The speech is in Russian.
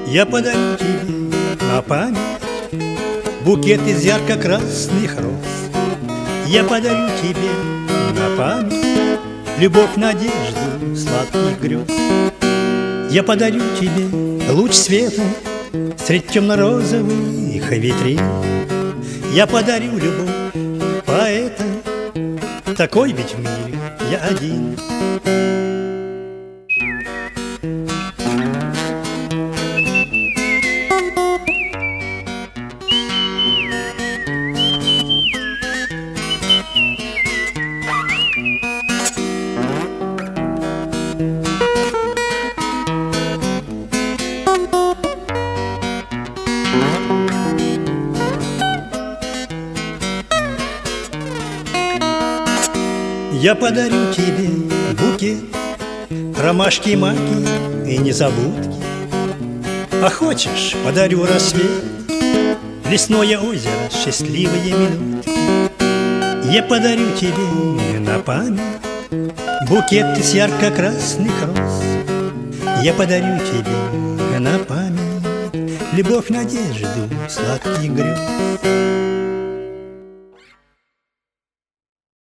Я подарю тебе на память букет из ярко-красных роз. Я подарю тебе на память любовь, надежду, сладких грез. Я подарю тебе луч света средь темно-розовых витрин. Я подарю любовь поэта, такой ведь в мире я один. Я подарю тебе букет ромашки, маки и незабудки. А хочешь, подарю рассвет, лесное озеро, счастливые минутки. Я подарю тебе на память букет из ярко-красных роз. Я подарю тебе на память любовь, надежду, сладких грез.